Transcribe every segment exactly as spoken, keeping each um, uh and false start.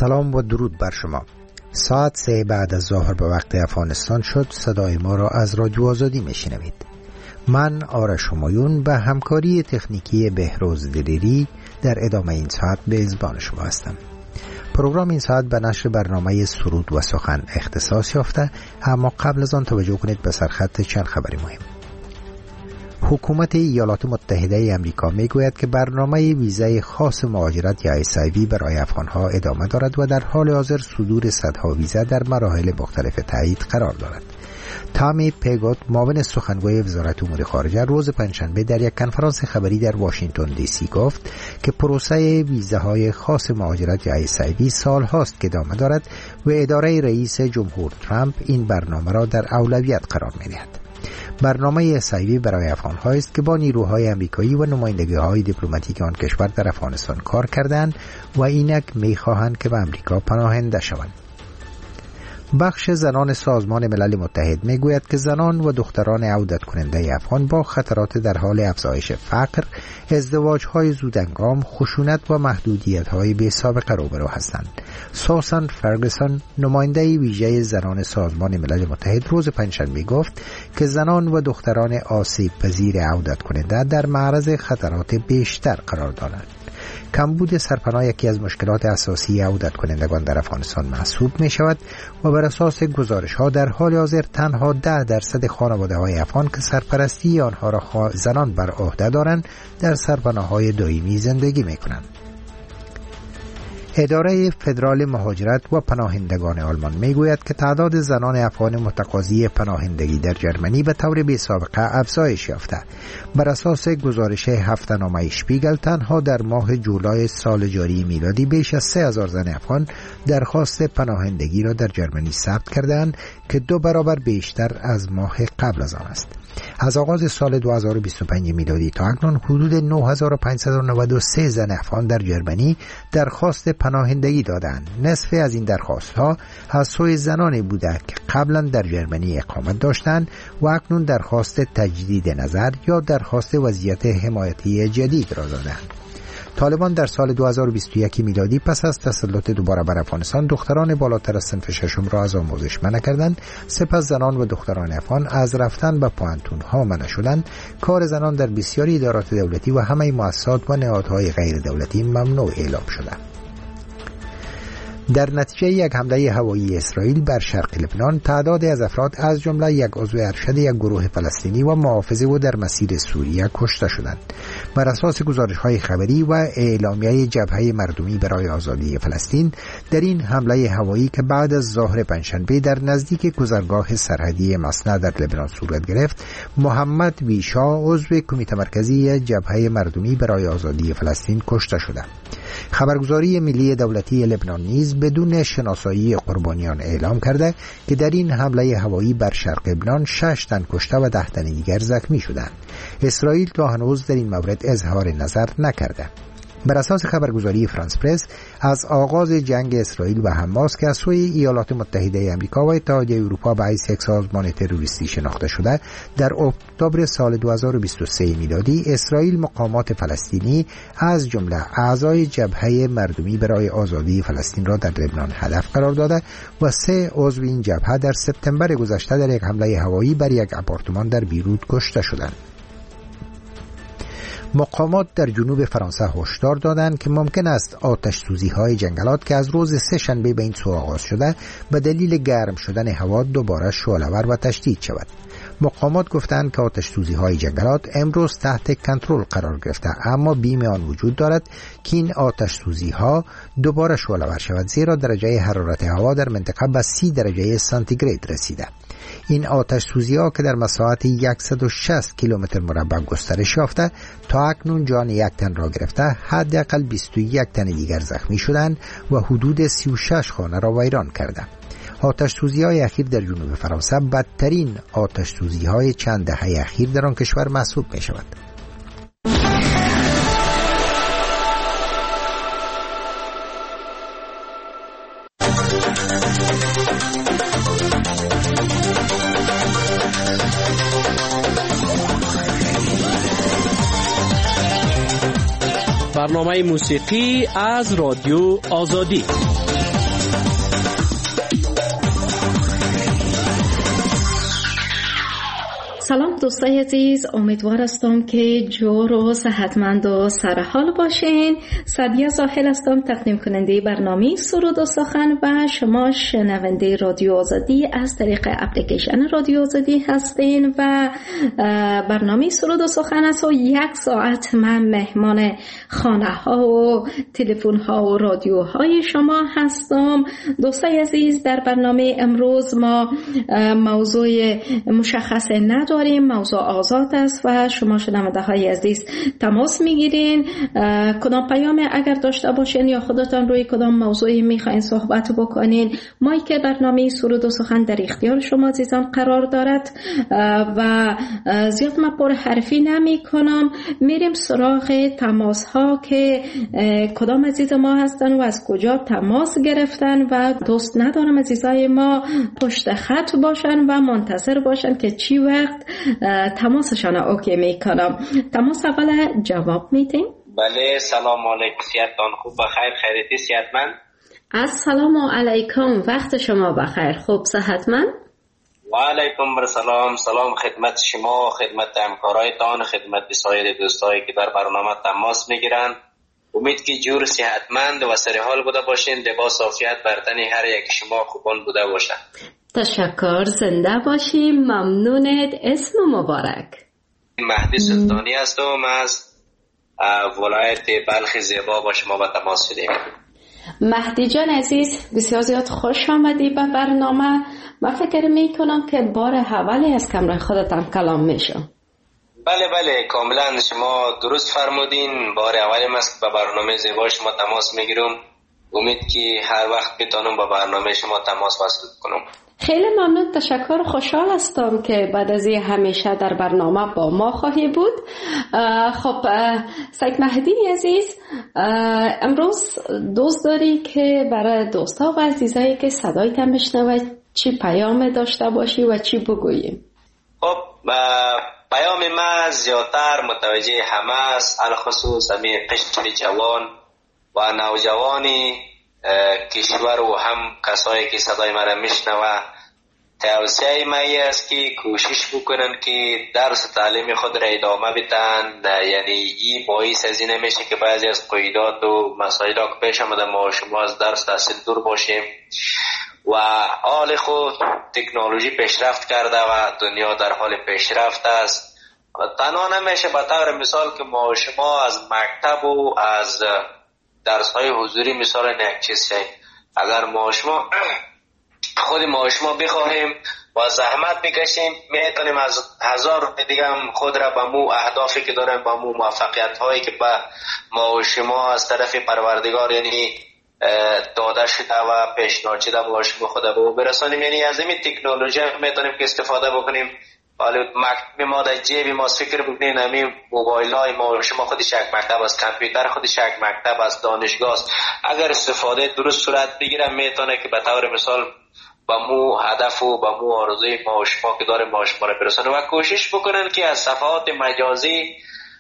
سلام و درود بر شما. ساعت سه بعد از ظهر به وقت افغانستان شد. صدای ما را از رادیو آزادی میشنوید. من آرش همایون به همکاری تکنیکی بهروز دلیری در ادامه این ساعت به میزبان شما هستم. پروگرام این ساعت به نشر برنامه سرود و سخن اختصاص یافته، اما قبل از آن توجه کنید به سرخط چند خبری مهم. حکومت ایالات متحده آمریکا میگوید که برنامه ویزای خاص مهاجرت یا اس آی وی برای افغانها ادامه دارد و در حال حاضر صدور صدها ویزا در مراحل مختلف تایید قرار دارد. تامی پیگوت، معاون سخنگوی وزارت امور خارجه، روز پنجشنبه در یک کنفرانس خبری در واشنگتن دی سی گفت که پروسه ویزاهای خاص مهاجرت یا اس آی وی سال هاست که ادامه دارد و اداره رئیس جمهور ترامپ این برنامه را در اولویت قرار می‌دهد. برنامه اس آی وی برای افغان‌ها است که با نیروهای آمریکایی و نمایندگی‌های دیپلماتیک آن کشور در افغانستان کار کردند و اینک می‌خواهند که به آمریکا پناهنده شوند. بخش زنان سازمان ملل متحد میگوید که زنان و دختران عودت کننده افغان با خطرات در حال افزایش فقر، ازدواج‌های زودهنگام، خشونت و محدودیت‌های بی سابقه روبرو هستند. سوسان فرگسون، نماینده ویژه زنان سازمان ملل متحد، روز پنجشنبه گفت که زنان و دختران آسیب پذیر عودت کننده در معرض خطرات بیشتر قرار دارند. کمبود سرپناه یکی از مشکلات اساسی عودت کنندگان در افغانستان محسوب می شود و بر اساس گزارش ها در حال حاضر تنها ده درصد خانواده های افغان که سرپرستی آنها را زنان بر عهده دارند در سرپناه های دائمی زندگی می کنند. اداره فدرال مهاجرت و پناهندگان آلمان میگوید که تعداد زنان افغان متقاضی پناهندگی در جرمنی به طور بی سابقه افزایش یافته. بر اساس گزارش هفته‌نامه شپیگل، تنها در ماه جولای سال جاری میلادی بیش از سه هزار زن افغان درخواست پناهندگی را در جرمنی ثبت کردند که دو برابر بیشتر از ماه قبل از آن است. از آغاز سال دو هزار و بیست و پنج میلادی تا اکنون حدود نه هزار و پانصد و نود و سه زن افغان در جرمنی درخواست پناهندگی دادند. نصف از این درخواست‌ها از سوی زنانی بوده که قبلا در جرمنی اقامت داشتند و اکنون درخواست تجدید نظر یا درخواست وضعیت حمایتی جدید را دادند. طالبان در سال دو هزار و بیست و یک میلادی پس از تسلط دوباره بر افغانستان دختران بالاتر از صنف ششم را از آموزش منع کردند. سپس زنان و دختران افغان از رفتن به پوهنتون ها منع شدند. کار زنان در بسیاری ادارات دولتی و همه مؤسسات و نهادهای غیر دولتی ممنوع اعلام شده. در نتیجه یک حمله هوایی اسرائیل بر شرق لبنان، تعدادی از افراد از جمله یک عضو ارشد یک گروه فلسطینی و محافظ او در مسیر سوریه کشته شدند. بر اساس گزارش‌های خبری و اعلامیه جبهه مردمی برای آزادی فلسطین، در این حمله هوایی که بعد از ظهر پنجشنبه در نزدیک گذرگاه سرحدی مصنع در لبنان صورت گرفت، محمد ویشا، عضو کمیته مرکزی جبهه مردمی برای آزادی فلسطین، کشته شده. خبرگزاری ملی دولتی لبنان نیز بدون شناسایی قربانیان اعلام کرده که در این حمله هوایی بر شرق لبنان شش تن کشته و ده تن دیگر زخمی شدند. اسرائیل تا هنوز در این مورد اظهار نظر نکرده. بر اساس خبرگزاری فرانس پرس، از آغاز جنگ اسرائیل و حماس که از سوی ایالات متحده آمریکا و اتحادیه اروپا به حیث یک سازمان تروریستی شناخته شده، در اکتبر سال دو هزار و بیست و سه میلادی اسرائیل مقامات فلسطینی از جمله اعضای جبهه مردمی برای آزادی فلسطین را در لبنان هدف قرار داده و سه عضو این جبهه در سپتامبر گذشته در یک حمله هوایی بر یک آپارتمان در بیروت کشته شدند. مقامات در جنوب فرانسه هشدار دادند که ممکن است آتش سوزی های جنگلات که از روز سه شنبه به این سو آغاز شده به دلیل گرم شدن هوا دوباره شعله‌ور و تشدید شود. مقامات گفتند که آتش سوزی های جنگلات امروز تحت کنترل قرار گرفته، اما بیم آن وجود دارد که این آتش سوزی ها دوباره شعله‌ور شود، زیرا درجه حرارت هوا در منطقه به سی درجه سانتیگراد رسیده. این آتش سوزی ها که در مساحت صد و شصت کیلومتر مربع گسترش یافته، تا اکنون جان یک تن را گرفته، حداقل بیست و یک تن دیگر زخمی شدند و حدود سی و شش خانه را ویران کرده. آتش سوزی های اخیر در جنوب فرانسه بدترین آتش سوزی های چند دهه اخیر در آن کشور محسوب می شود. برنامه موسیقی از رادیو آزادی. سلام دوستای عزیز، امیدوار هستم که جور و صحتمند و سرحال باشین. سعدیه زاهل هستم، تقدیم کننده برنامه سرود و سخن و شما شنونده رادیو آزادی از طریق اپلیکیشن رادیو آزادی هستین و برنامه سرود و سخن است و یک ساعت من مهمان خانه ها و تلفن ها و رادیو های شما هستم. دوستای عزیز، در برنامه امروز ما موضوع مشخص نداریم، موضوع آزاد است و شما شنونده های عزیز تماس میگیرین. کدام پیام اگر داشته باشین یا خودتان روی کدام موضوعی میخواین صحبت بکنین، ما که برنامه سرود و سخن در اختیار شما عزیزان قرار دارد و زیاد ما پر حرفی نمی کنم، میریم سراغ تماس ها که کدام عزیز ما هستن و از کجا تماس گرفتن و دوست ندارم عزیزای ما پشت خط باشن و منتظر باشن که چی وقت تماسشان اوکی میکنم. تماس اول جواب میتین؟ بله، سلام علیکم، صحتتان خوب بخیر، خیریتی صحتمند؟ السلام علیکم، وقت شما بخیر، خوب صحتمند؟ و علیکم سلام، سلام خدمت شما، خدمت همکارایتان، خدمت سایر دوستایی که در برنامه تماس میگیرن. امید که جور صحتمند و سرحال بوده باشین، لباس عافیت بر تن هر یک شما خوبان بوده باشن. تشکر، زنده باشی، ممنونت. اسم مبارک؟ مهدی سلطانی هستم، از ولایت بلخ زیبا با شما به تماس شدیم. مهدی جان عزیز، بسیار زیاد خوش آمدی به برنامه. من فکر می کنم که بار اولی از کمره خودتان کلام میشم. بله بله، کاملا شما درست فرمودین، بار اولی است که به برنامه زیبا شما تماس میگیرم. امید که هر وقت بتونم با برنامه شما تماس وصل کنم. خیلی ممنون، تشکر، خوشحال هستم که بعد از این همیشه در برنامه با ما خواهی بود. خب سید مهدی عزیز، امروز دوست داری که برای دوستا و عزیزایی که صدای تم بشنوه چی پیام داشته باشی و چی بگوییم؟ خب پیام ما زیادتر متوجه همه است، الخصوص همین قشر جوان و نوجوانی کشور و هم کسایی که صدای مرا میشنوه. توصیه ما است که کوشش بکنن که درس تعلیم خود را ادامه بدن، یعنی این باعث از این میشه که بعضی از قیودات و مسائل که پیش آمده ما شما از درس تحصیل دور باشیم و حال خود تکنولوژی پیشرفت کرده و دنیا در حال پیشرفت است. تنها نمیشه به طور مثال که ما شما از مکتب و از درس های حضوری مثال یک چیز شد. اگر ما شما خود ما شما بخواهیم و زحمت بکشیم میتونیم از هزار دیگه هم خود را به مو اهدافی که داریم، به مو موفقیت هایی که به ما شما از طرف پروردگار یعنی داده شده و پیشنهاد شده با شما خود به او برسانیم. یعنی از این تکنولوژی میتونیم که استفاده بکنیم. حالا مکتب ما در جیب ما فکر بکنین، همین موبایل های ما شما خودش یک مکتب است، کامپیوتر خودش یک مکتب است، دانشگاه است. اگر استفاده درست صورت بگیره میتونه که به طور مثال با مو هدف و با مو آرزوی ما شما که داریم ما شما را برسانه و کوشش بکنن که از صفحات مجازی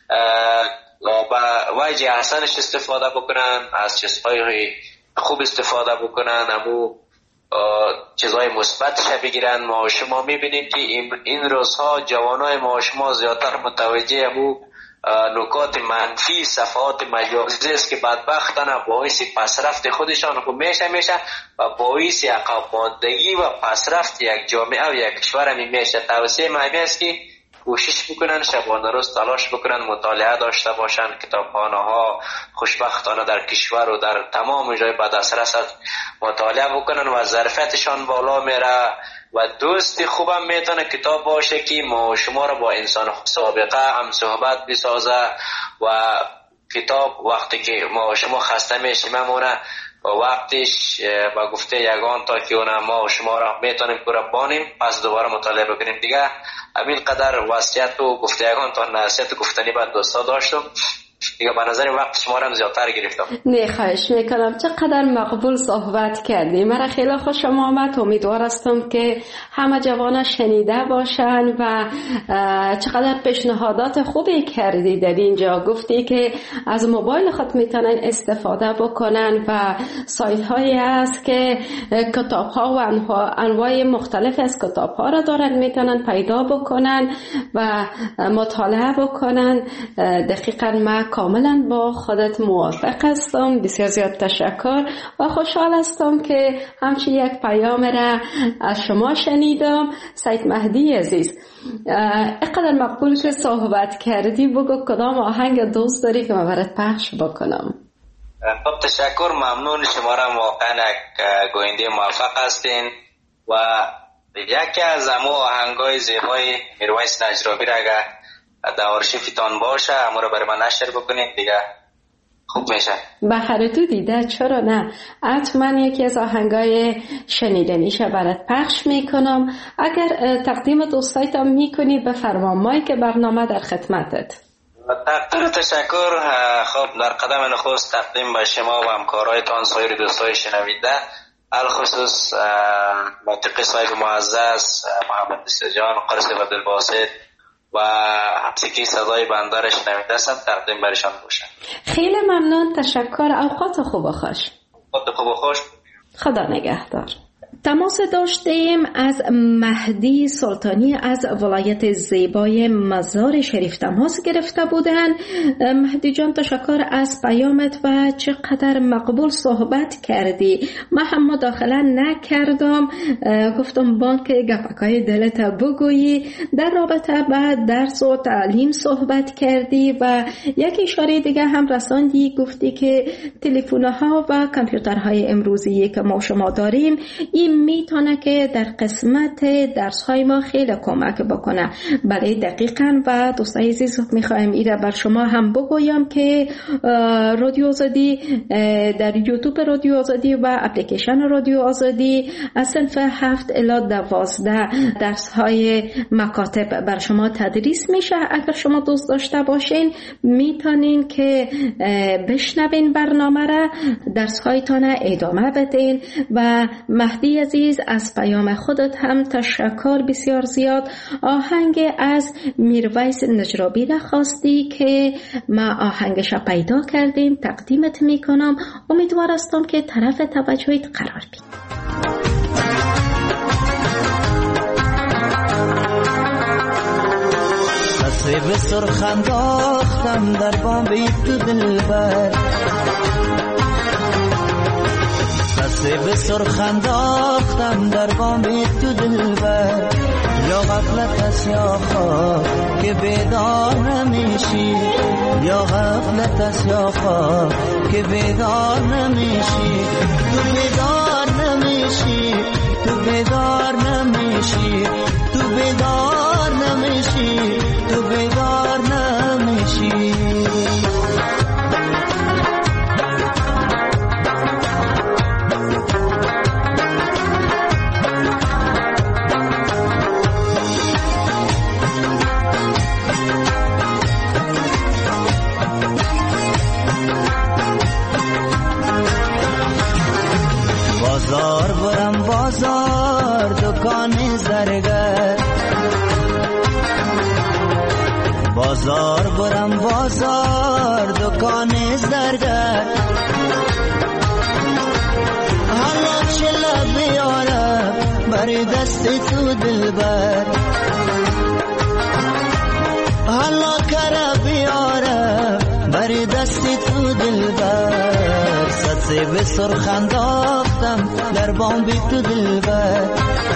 با وجه احسنش استفاده بکنن، از چیزهای خوب استفاده بکنن، همو چیزهای مثبتش بگیرن. ما شما میبینیم که این روزها جوانای ما شما زیادتر متوجه همو نکات منفی صفحات مجازی است که بدبختانه باعث پسرفت خودشان خوب میشه میشه و باعث عقب ماندگی و پسرفت یک جامعه و یک کشور می میشه. توصیه من است که کوشش بکنن شبانه روز تلاش بکنن، مطالعه داشته باشن، کتابخانه ها خوشبختانه در کشور و در تمام جای به دسترس مطالعه بکنن و ظرفیتشان بالا میره و دوست خوبم میتونه کتاب باشه که ما شما را با انسان سابقه هم صحبت بسازه و کتاب وقتی که ما شما خسته میشیم همونه وقتش با گفته یگان تا که اونم ما شما را میتونیم پورا بانیم پس دوباره مطالعه بکنیم دیگه. همین قدر وصیت و گفته یگان تا نصیحت گفتنی بعد دوستا داشتم دیگه به نظر وقت شما را زیادتر گرفتم. نه خواهش میکنم، چقدر مقبول صحبت کردی، مرا خیلی خوشم آمد. امیدوار هستم که همه جوانا شنیده باشن و چقدر پیشنهادات خوبی کردی در اینجا. گفتی که از موبایل خود میتونن استفاده بکنن و سایت هایی هست که کتاب ها و انواع مختلف از کتاب ها را دارن میتونن پیدا بکنن و مطالعه بکنن. دقیقا ما کاملا با خودت موافق هستم. بسیار زیاد تشکر و خوشحال هستم که همچین یک پیام را از شما شنیدم. سید مهدی عزیز، اقدر مقبول که صحبت کردی، بگو کدام آهنگ دوست داری که من برات پخش بکنم. خب تشکر، ممنون. شما را واقعا گوینده موفق هستین و یکی از امو آهنگای زیبای میرویس نجرابی را اگر در آرشیفتان باشه امو را برای من نشر بکنید دیگه خوب میشه. بخیر تو دیده، چرا نه؟ حتما یکی از آهنگای شنیدنیشه برات پخش میکنم. اگر تقدیم دوستایتم میکنی بفرما، مایی که برنامه در خدمتت. تقدیر تشکر. خب در قدم نخست تقدیم به شما و همکارایتان، سایر دوستای شنویده، الخصوص منطقه صاحب معزز محمد استجان، قرص و دلباسط و حبسکی صدای بنده را شنویده هستم، تقدیم برشان باشم. خیلی ممنون، تشکر. اوقات خوب و خوش. اوقات خوب و خوش. خدا نگهدار. تماس داشتیم از مهدی سلطانی از ولایت زیبای مزار شریف تماس گرفته بودن. مهدی جان تشکر از پیامت و چقدر مقبول صحبت کردی. من هم مداخله نکردم، گفتم بانک گپکای دلت بگویی. در رابطه با درس و تعلیم صحبت کردی و یک اشاره دیگه هم رساندی، گفتی که تلفن‌ها و کامپیوترهای امروزی که ما شما داریم این میتونه که در قسمت درس های ما خیلی کمک بکنه. بله دقیقاً. و دوستای عزیز میخوایم ایره بر شما هم بگویم که رادیو آزادی در یوتیوب رادیو آزادی و اپلیکیشن رادیو آزادی از صنف هفت الی دوازده درس های مکاتب بر شما تدریس میشه. اگر شما دوست داشته باشین میتونین که بشنوین برنامه را، درس هایتان ادامه بدین. و مهدی عزیز از پیام خودت هم تشکر بسیار زیاد. آهنگ از میرویس نجرابی را خواستی که ما آهنگش پیدا کردیم، تقدیمت میکنم. امیدوار هستم که طرف توجهیت قرار بید. به سرخ انداختم در بام تو دلبر، به سرخ انداختم در بام تو دلبر. یا غفلت است یا خواب که بیدار نمیشی، یا غفلت است یا خواب که بیدار نمیشی. تو بیدار نمیشی، تو بیدار نمیشی، تو بیدار نمیشی، تو بیدار نمیشی. بازار برم بازار دکان زرگر، بازار برم بازار دکان زرگر. حالا چلا بیارم بر دست تو دلبر، حالا کرا بیارم بر دست تو دلبر. سه به سرخ انداختم در بام بی تو دلبر،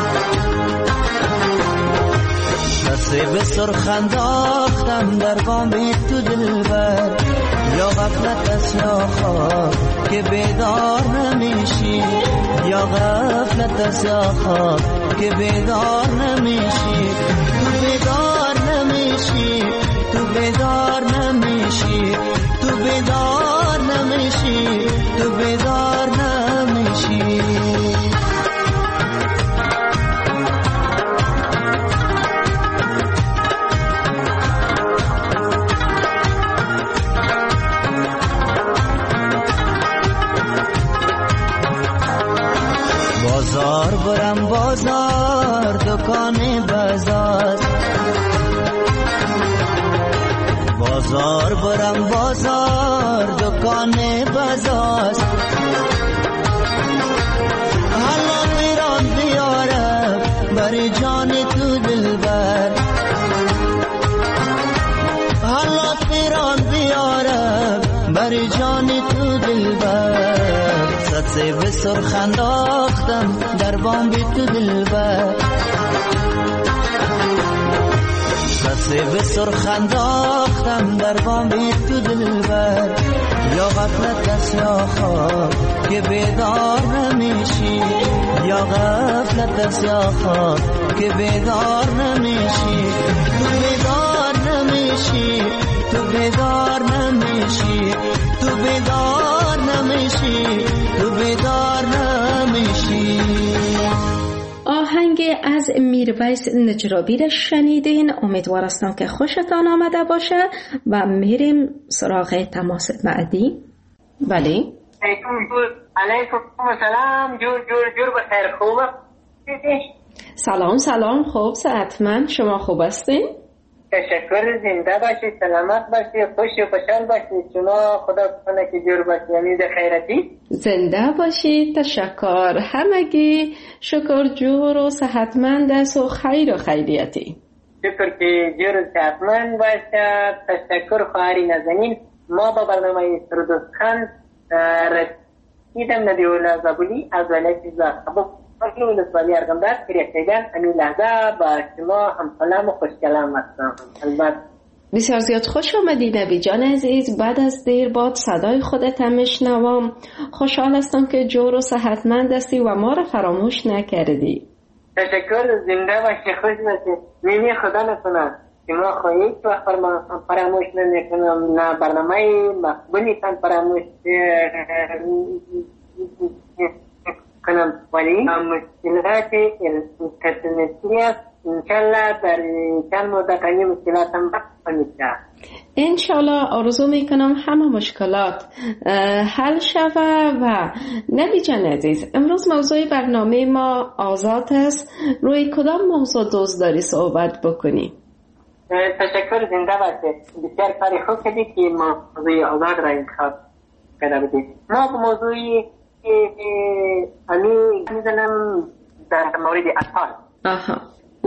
سه به سرخ انداختم در بام بی تو دلبر. یا غفلت است یا خواب که بیدار نمیشی، یا غفلت است یا خواب که بیدار نمیشی. تو بیدار نمیشی، تو بیدار نمیشی، تو بیدار نمیشی، تو بیدار نمیشی. بار برم بازار دکان بازاست، حالا میرم بیارم بر جان تو دلبر، حالا میرم بیارم بر جان تو دلبر، سطح به سرخ انداختم در بام بی تو دلبر، سطح به سرخ انداختم در بام بی تو دلبر، یا غفلت است یا خواب که بیدار نمیشی، یا غفلت است یا خواب که بیدار نمیشی، تو بیدار نمیشی، تو بیدار نمیشی، تو بیدار نمیشی، تو بیدار نمیشی. آهنگ از میرویس نجرابی را شنیدین. امیدوار هستم که خوشتان آمده باشه و میریم سراغ تماس بعدی. بله علیکم سلام. جور جور جور بخیر. خوبه؟ سلام سلام. خوب صحتمند. شما خوب هستین؟ تشکر. زنده باشید، سلامت باشید، خوش و خوشحال باشید. شما خدا کنه که جور باشید، یعنی ده خیرتی. زنده باشید. تشکر. همگی شکر جور و صحتمند است و خیر و خیریتی. شکر که جور و صحتمند باشد. تشکر خواهری نازنین. ما با برنامه سرودستان رسیدم ندیولا زبولی از ولایت زاخبو اکنون ولسوالی ارغنداب کریختگان امی لحظه با شما هم سلام و خوش کلام هستم. البته بسیار زیاد خوش آمدی نبی جان عزیز. بعد از دیر باد صدای خودت هم میشنوم. خوشحال هستم که جور و صحتمند هستی و ما را فراموش نکردی. تشکر. زنده باشی، خوش باشی. میمی خدا نکنه که ما خواهید و فراموش نکنم، نه برنامه مقبولیتان فراموش کنم، ولی مشکلات اینترنتی است. انشالله در چند مدت این مشکلات هم میشه. انشالله آرزو میکنم همه مشکلات حل شوه. و نبی جان عزیز، امروز موضوع برنامه ما آزاد است. روی کدام موضوع دوست داری صحبت بکنی؟ تشکر. زنده باشید. بسیار کاری خوب کردی که موضوع آزاد را انتخاب کرده بودید. ما به موضوعی امی میزنم در مورد اطفال. آها.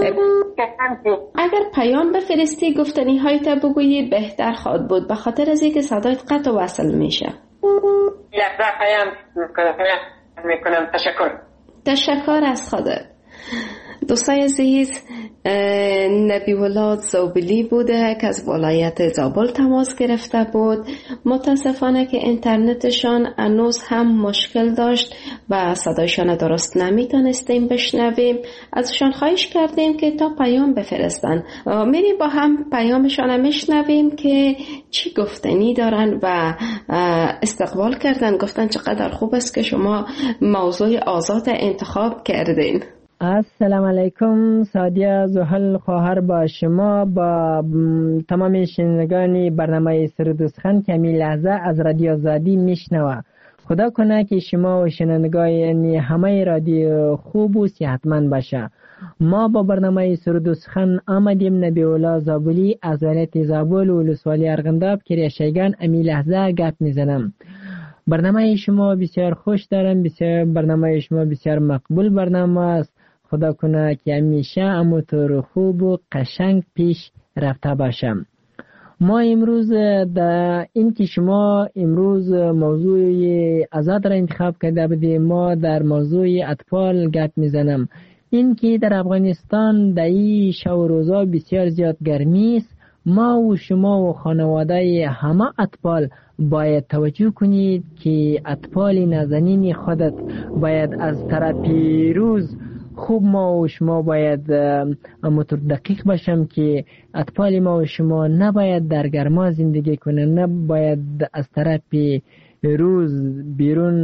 اگر پیام بفرستی گفتنی های تا بگویی بهتر خواهد بود، به خاطر از اینکه صدایت قطع و وصل میشه. لحظه پیام میکنم. تشکر. تشکر از خودت. دوستای عزیز، نبی ولاد زابلی بوده که از ولایت زابل تماس گرفته بود. متاسفانه که اینترنتشان هنوز هم مشکل داشت و صدایشان درست نمیتونستیم بشنویم. ازشان خواهش کردیم که تا پیام بفرستن. میریم با هم پیامشان میشنویم که چی گفتنی دارن و استقبال کردن. گفتن چقدر خوب است که شما موضوع آزاد انتخاب کردین. السلام علیکم. سعدیه زحل خواهر با شما با تمام شنوندگان برنامه سرودستان که می لحظه از رادیو آزادی میشنوه. خدا کنه که شما و شنوندگان همه رادیو خوب و صحتمند باشه. ما با برنامه سرودستان آمدیم. نبی الله زابلی از ولایت زابل و ولسوالی ارغنداب کریشگان امی لحظه گپ میزنم. برنامه شما بسیار خوش دارم. بسیار برنامه شما بسیار مقبول برنامه است. خدا کنه که همیشه همونطور خوب و قشنگ پیش رفته باشم. ما امروز در این که شما امروز موضوع آزاد را انتخاب کرده بودیم، ما در موضوع اطفال گپ میزنم. این که در افغانستان در این شب و روزا بسیار زیاد گرمی است. ما و شما و خانواده همه اطفال باید توجه کنید که اطفال نازنین خودت باید از طرف روز خوب ما و شما باید همونطور دقیق باشم که اطفال ما و شما نباید در گرما زندگی کنه، نباید از طرف روز بیرون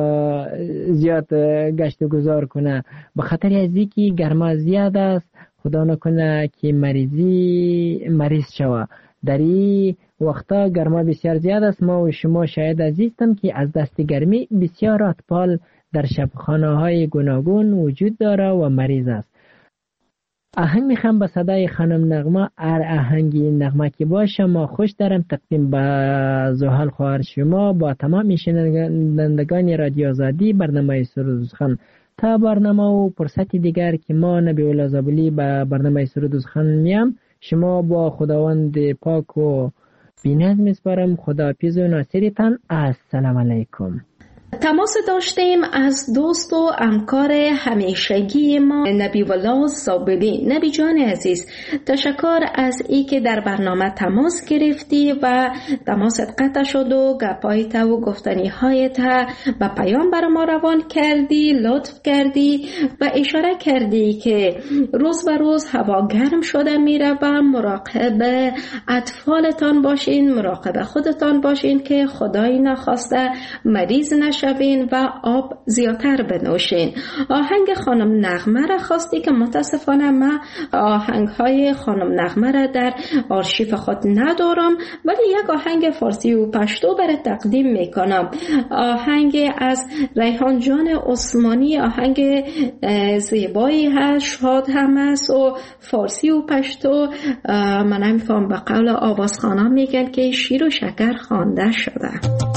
زیاد گشت و گذار کنه، به خاطر از اینکه گرما زیاد است. خدا نکنه که مریضی مریض شوه. در این وقتا گرما بسیار زیاد است. ما و شما شاید عزیزم که از دست گرمی بسیار اطفال در شبخانه های گوناگون وجود داره و مریض است. آهنگ میخوام به صدای خانم نغمه. هر آهنگی نغمه که باشه ما خوش دارم تقدیم به زحل خواهر شما با تمام شنوندگان رادیو آزادی برنامه سرودسخن. تا برنامه و فرصت دیگر که ما نبی‌الله زابلی به برنامه سرودسخن میام، شما با خداوند پاک و بی‌نظم میسپارم. خداحافظ و ناصرتان. السلام علیکم. تماس داشتیم از دوست و همکار همیشگی ما نبی والله زابلی. نبی جان عزیز، تشکر از ای که در برنامه تماس گرفتی و تماست قطع شد و گپایت و گفتنی هایت به پیام بر ما روان کردی، لطف کردی و اشاره کردی که روز به روز هوا گرم شده میره و مراقب اطفالتان باشین، مراقب خودتان باشین که خدای نخواسته مریض نشه و آب زیادتر بنوشین. آهنگ خانم نغمه را خواستی که متاسفانه من آهنگ های خانم نغمه را در آرشیف خود ندارم، ولی یک آهنگ فارسی و پشتو برای تقدیم میکنم. آهنگ از ریحان جان عثمانی، آهنگ زیبایی هست، شاد هم است و فارسی و پشتو. من نمیفهم به قول آوازخوانا میگن که شیر و شکر خوانده شده.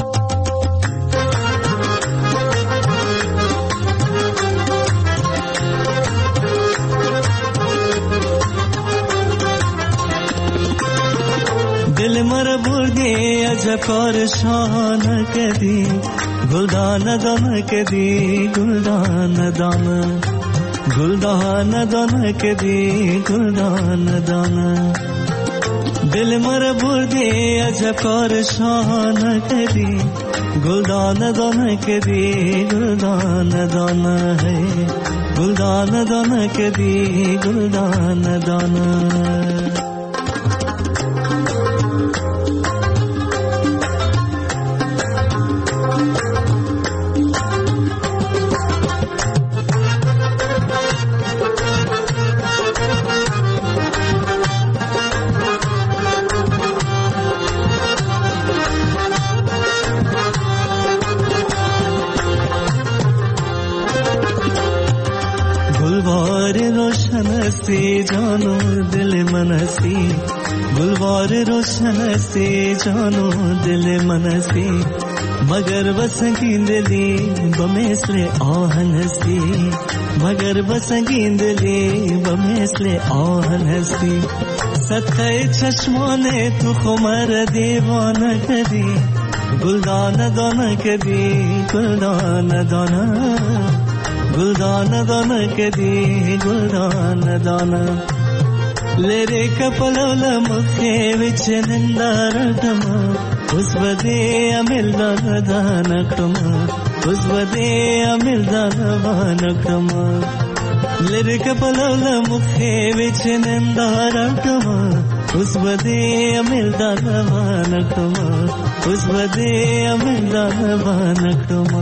دل مر بردی عجب کار شان کدی، گلدان دان کدی، گلدان دان، گلدان دان کدی، گلدان دان. دل مر بردی عجب کار شان کدی، گلدان دان کدی، گلدان دان ہے، گلدان دان کدی، گلدان دان. सी जानो दिल मनसी, गुलवार रोशन सी जानो दिल मनसी, मगर बसंगींदली बमेसले आहनसी, मगर बसंगींदली बमेसले आहनसी. सत्य चश्माने तू खुमर दीवान कदी, गुलदान दान कदी, गुलदान दाना, गुलदान दान कदी, गुलदान दाना. लेरे कपलोल मुखे विच निंदारटमा, उस बदे अमिलदान दानकमा, उस बदे अमिलदान वानकमा. लेरे कपलोल मुखे विच निंदारटमा, उस बदे अमिलदान वानकमा, उस बदे अमिलदान वानकमा.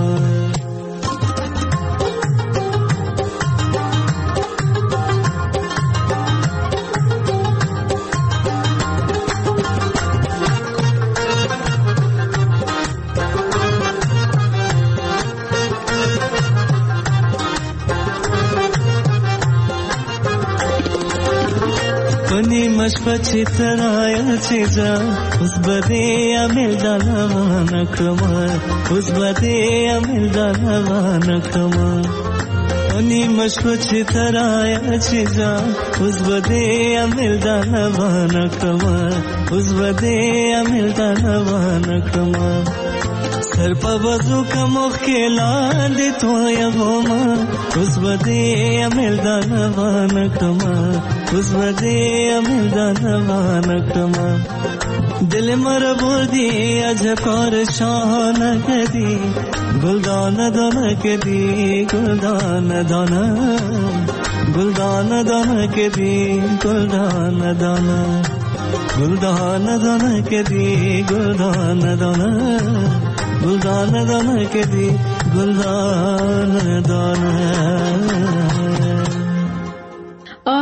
मशपची तराया चीजा, उस बदे अमिल दानवान कमा, उस बदे अमिल दानवान कमा. उनी मशपची तराया चीजा, उस बदे अमिल दानवान कमा, उस बदे अमिल दानवान कमा. सर पर वजू का मुख्यला दे तो यगोमा, उस बदे अमिल दानवान कमा, उस बदे अमिल दानवान कमा. दिल मर बोदी अजकार शान कदी, गुलदान दान कदी, गुलदान दाना, गुलदान दान कदी, गुलदान दाना, गुलदान दान कदी, गुलदान दाना, गुलदान दान कदी, गुलदान दाना.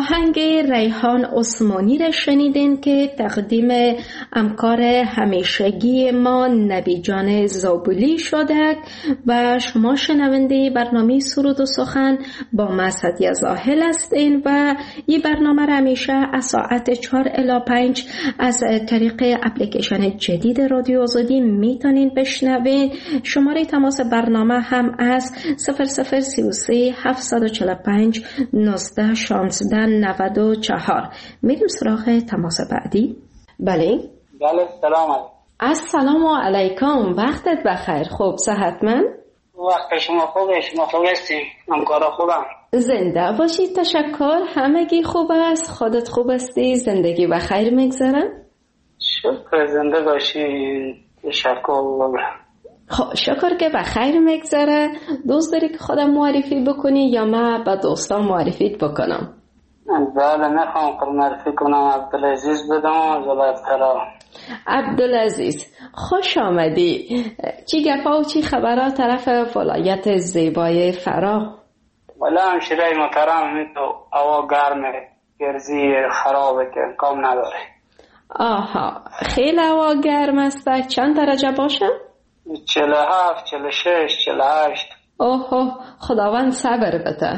آهنگ ریحان عثمانی را شنیدین که تقدیم همکار همیشگی ما نبی جان زابلی شده و شما شنونده برنامه سرود و سخن با ما سعدیه زاهل هستین و این برنامه را همیشه از ساعت چهار الی پنج از طریق اپلیکیشن جدید رادیو آزادی میتونین بشنوین. شماره تماس برنامه هم از صفر صفر سی و سه هفتصد و چهل و پنج نوزده شانزده نود و چهار. میریم سراغ تماس بعدی. بله بله سلام علیکم. السلام علیکم، وقتت بخیر. خوب صحتمند؟ وقت شما خوبه؟ شما خوب هستین؟ همکارا خوبم؟ زنده باشید. تشکر. همگی خوب است؟ خودت خوب هستی؟ زندگی بخیر میگذره؟ شکر زنده باشی. تشکر. خب شکر که بخیر میگذره. دوست داری که خودم معرفی بکنی یا من به دوستان معرفیت بکنم؟ بله میخوام خود معرفی کنم. عبدالعزیز بدم از ولایت فرا. عبدالعزیز خوش آمدی. چی گپا و چی خبرها طرف ولایت زیبای فرا؟ والا همشیره محترم می تو هوا گرمه، گرزی خرابه که کام نداره. آها خیلی هوا گرم است. چند درجه باشه؟ چهل و هفت، چهل و شش، چهل و هشت. اوه خداوند صبر بده.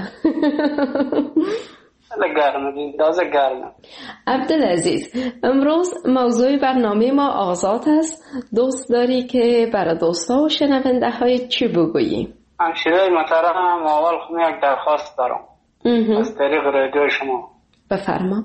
گرمه دازه گرمه. عبدالعزیز امروز موضوع برنامه ما آزاد است. دوست داری که برای دوستا و شنونده های چی بگویی؟ همشیره محترم اول خود یک درخواست دارم از طریق رادیو شما. بفرما.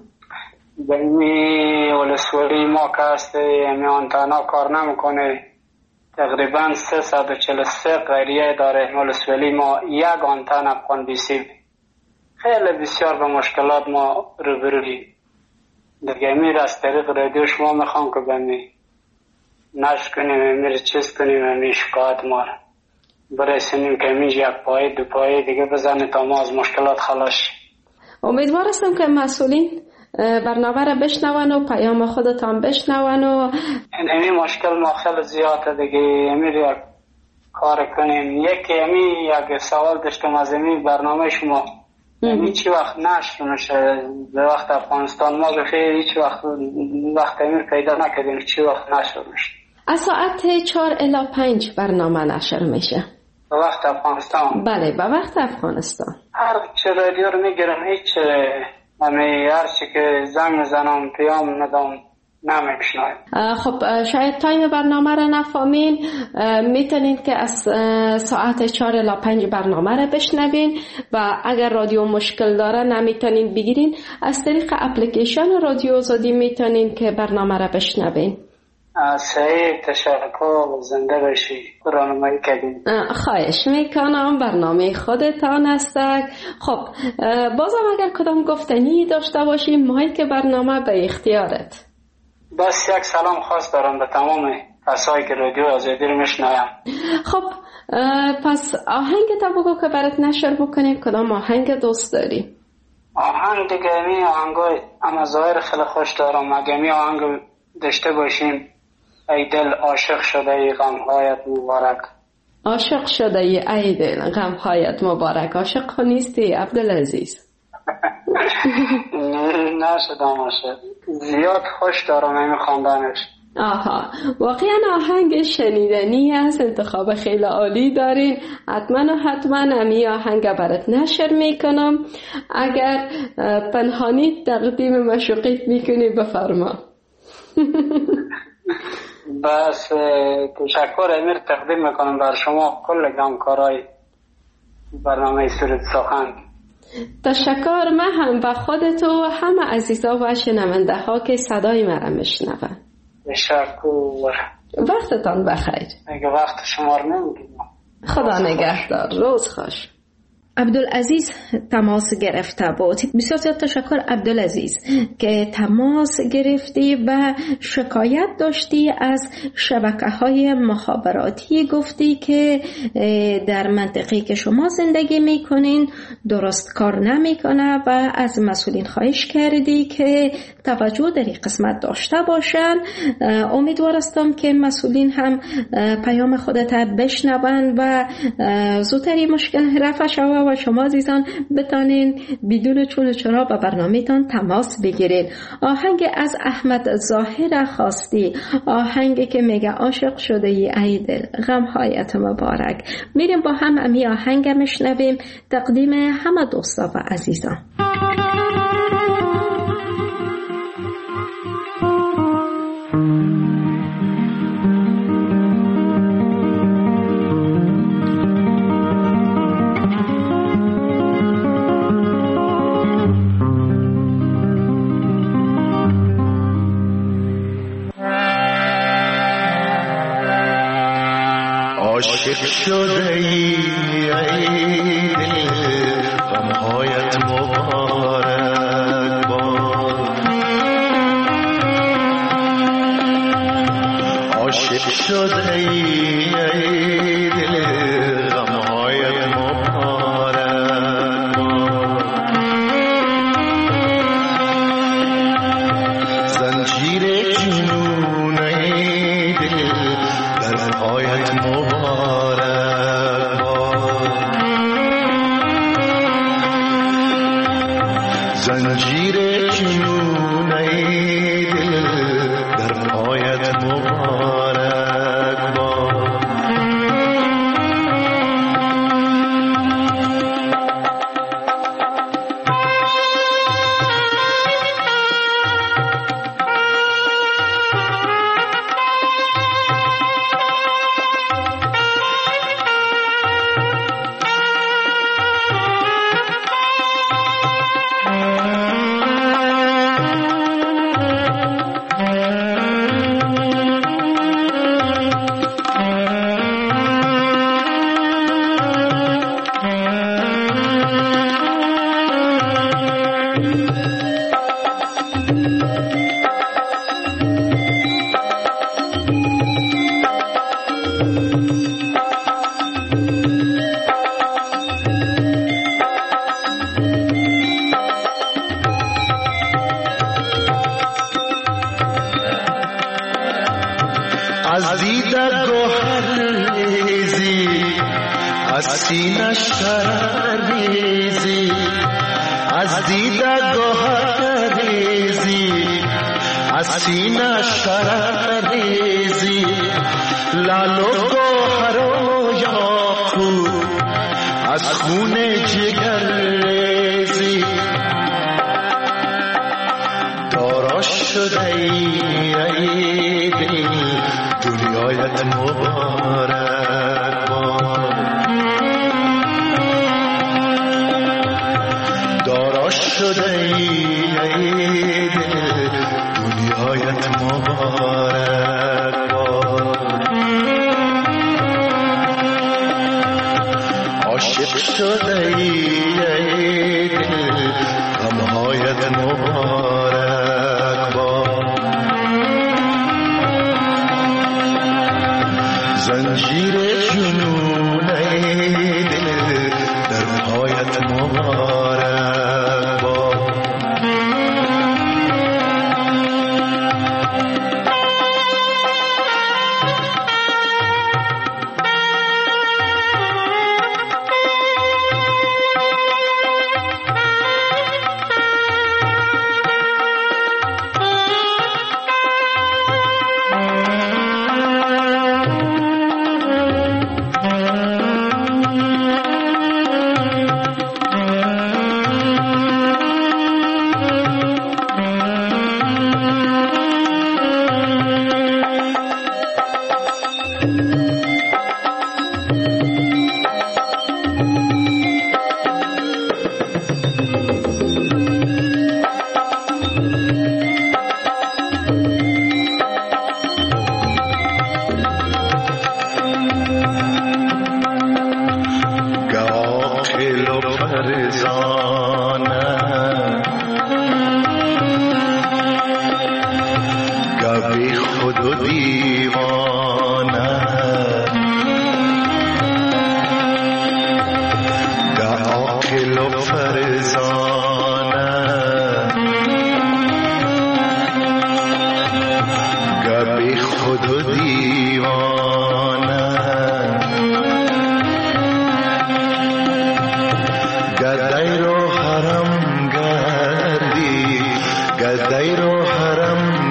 بمی ولسوالی ما که هسته امی آنتنا کار نمیکنه، تقریبا سیصد و چهل و سه قریه داره ولسوالی ما، یک آنتن افغان بیسیم. خیلی بسیار به مشکلات ما روبرویم. دیگه امیر از طریق رادیو شما میخوام که بمی نشر کنیم، امیر چیز کنیم، امیر شکایت ما برسونیم که امیر یک پای دو پای دیگه بزنه تا ما از مشکلات خلاص. امیدوار هستم که مسئولین برنامه را بشنون و پیام خودتان بشنون و این مشکل ما خیلی زیاده دیگه. امیر یک کار کنیم. یکی امیر یک سوال داشتم از امیر برنامه شما امیر چی وقت نشر میشه به وقت افغانستان؟ ما بخیر هیچ وقت وقت امیر پیدا نکردیم چی وقت نشر میشه. از ساعت چهار الی پنج برنامه نشر میشه به وقت افغانستان. بله به وقت افغانستان. هر چه رادیو رو میگیرم هیچ امی هر چی که زنگ میزنم پیام ندام نمیشنویم. خب شاید تایم برنامه را نفهمین. میتونین که از ساعت چهار الی پنج برنامه را بشنوین و اگر رادیو مشکل داره نمیتونین بگیرین از طریق اپلیکیشن رادیو آزادی میتونین که برنامه را بشنوین. صحیح. تشکر. زنده باشی. راهنمایی کردین. خواهش میکنم. برنامه خودتان است. خب بازم اگر کدام گفتنی داشته باشی مایک که برنامه به اختیارت. بس یک سلام خاص دارم به تمام کسایی که رادیو آزادی رو میشنویم. خب پس آهنگ تا بگو که برات نشر بکنیم. کدام آهنگ دوست داری؟ آهنگ دیگه می آهنگای اما ظاهر خیلی خوش دارم. اگه می آهنگ داشته باشیم ای دل عاشق شده ای غمهایت مبارک. عاشق شده ای دل غمهایت مبارک. عاشق نیستی عبدالعزیز؟ نه شدم عاشق. زیاد خوش دارم این خواندنش. آها واقعا آهنگ شنیدنی است. انتخاب خیلی عالی دارین. حتما و حتما امی آهنگ برات نشر میکنم. اگر پنهانی تقدیم مشوقیت میکنی بفرما. بس تشکر امیر تقدیم میکنم بر شما کل همکارای برنامه سرود سخن. تشکر. من هم و خودت و همه عزیزا و شنونده ها که صدای مرا میشنون. تشکر. وقتتان بخیر. اگه وقت شما رو نمیگیم. خدا نگهدار. روز خوش. عبدالعزیز تماس گرفته بود. بسیار زیاد تشکر عبدالعزیز که تماس گرفتی و شکایت داشتی از شبکه‌های مخابراتی. گفتی که در منطقه‌ای که شما زندگی میکنین درست کار نمیکنه و از مسئولین خواهش کردی که توجه در این قسمت داشته باشن. امیدوار هستم که مسئولین هم پیام خودت بشنون و زودتر مشکل رفع شود و و شما عزیزان بتانین بدون چون و چرا با برنامه‌تان تماس بگیرید. آهنگ از احمد ظاهر خواستی، آهنگی که میگه عاشق شده ای ای دل غم‌هایت مبارک. میریم با هم امی آهنگ میشنویم، تقدیم همه دوستا و عزیزان. عاشق شده ای ای دل غمهایت مبارک باد، عاشق شده ای ای دل غمهایت مبارک باد، زنجیر جنون ای دل در پایت مبارک باد، زنجیر جنون ای دل در پایت مبارک باد. از دیده گوهر ریزی، از سینه شرر ریزی، از دیده گوهر ریزی، از سینه شرر ریزی، لال و گوهر و یاقوت از خون جگر ریزی، دارا شده ای دل دنیایت مبارک باد، دارا شده ای دل دنیایت مبارک باد، عاشق شده ای دل غمهایت مبارک باد، زنجیر جنون ای دل در پایت مبارک باد.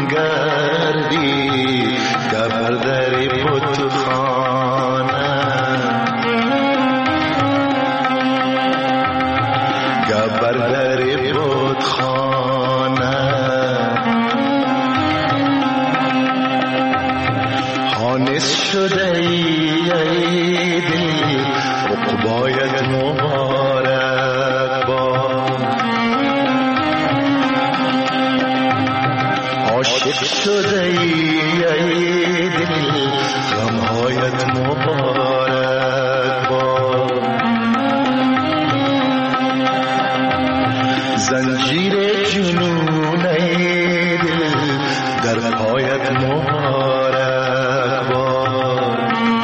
گردی گبر در بتخانه گبر در بتخانه حانس شده ای دل عقبایت مبارک باد عاشق شده ای دل غمهایت مبارک باد زنجیر جنون ای دل در پایت مبارک باد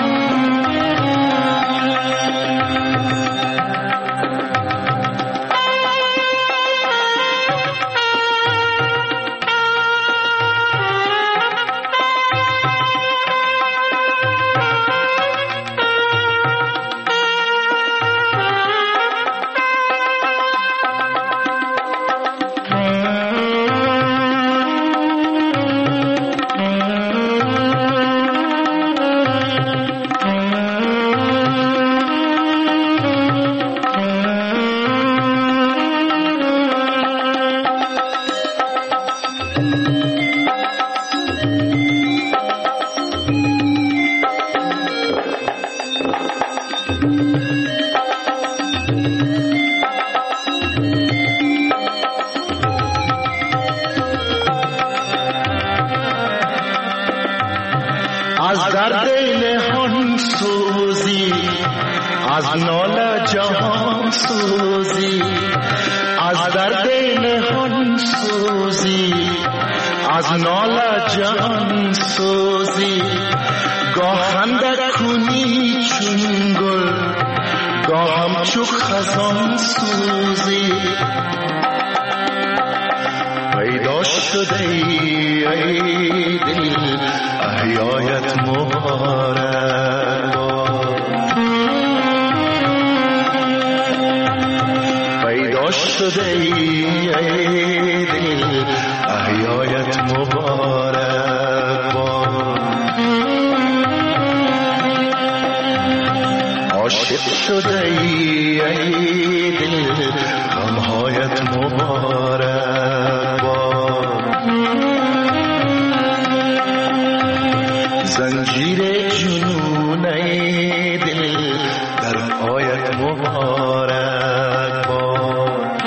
از درد نهان سوزی از ناله جهان سوزی از درد نهان سوزی از ناله جهان سوزی گاه اندک کنی چون گل گاه همچو خزان سوزی پیدا شده ای دل احیایت مبارک پیدا شده ای دل احیایت مبارک عاشق شده ای دل غمهایت مبارک زنجیر جنون ای دل در پایت مبارک باد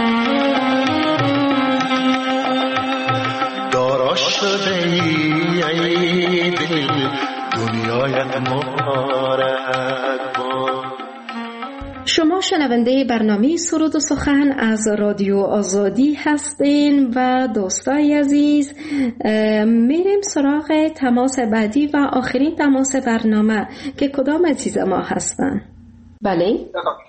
دارا شده ای دل دنیایت مبارک باد. شما شنونده برنامه سرود و سخن از رادیو آزادی هستین و دوستای عزیز میریم سراغ تماس بعدی و آخرین تماس برنامه که کدام عزیز ما هستن. بله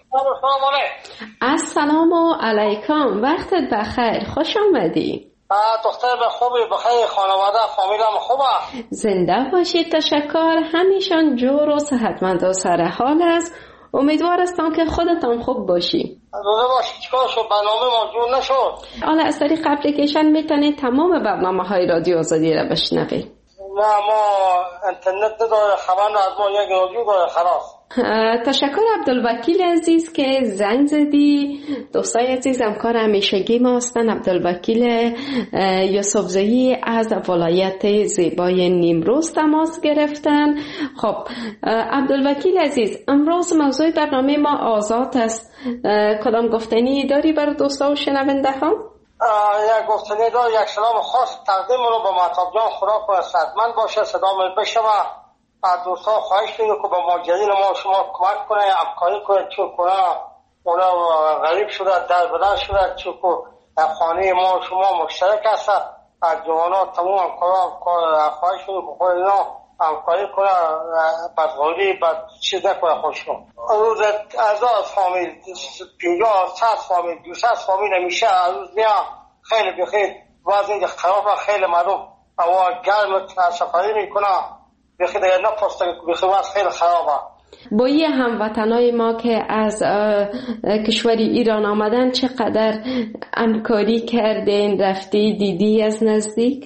السلام علیکم وقتت بخیر خوش آمدی. دختر به خوبی بخیر خانواده فامیلم خوبه زنده باشید تشکر همیشان جور و صحتمند و سر حال است. امیدوار هستم که خودتان خوب باشی. روزه باشی چیکار شد برنامه ما جور نشد. حالا از طریق اپلیکیشن میتونید تمام برنامه های رادیو آزادی را بشنوید. نه ما اینترنت نداره خبر نه از ما یک رادیو داره خلاص. تشکر عبدالوکیل عزیز که زنگ زدی. دوستای عزیز همکار همیشگی ما هستن عبدالوکیل یوسفزئی از ولایت زیبای نیمروز تماس گرفتن. خب عبدالوکیل عزیز امروز موضوع برنامه ما آزاد است. کدام گفتنی داری برای دوستا و شنونده ها؟ یک گفتنی دار یک سلام خاص تقدیم رو به مهتاب جان خدا کنه صحتمند باشه صدا من بشنوه. از دوستا خواهش کنید که به ماجرین ما شما کمک کنه همکاری کنه چون کنه اونا غریب شده در بدن شده چون که خانه ما شما مشترک هست از جوانات تمام همکاران خواهش کنید که خود اینا همکاری کنه بدغوری بد چیز نکنه خوشم روز از از فامیل پینجا ست فامیل دو ست فامیل همیشه از روز میا خیلی بخیر وضع خراب خیلی مردم هوا گرم سفری میکنه بخیر دیگه نپسته بخیر وضع خیلی خرابه. با یه هموطنای ما که از کشور ایران آمدن چقدر همکاری کردین رفتی دیدی از نزدیک؟